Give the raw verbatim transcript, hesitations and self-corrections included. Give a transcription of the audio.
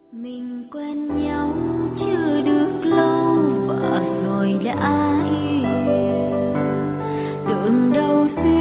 Mình quen nhau chưa được lâu và rồi đã yêu, tưởng đâu duyên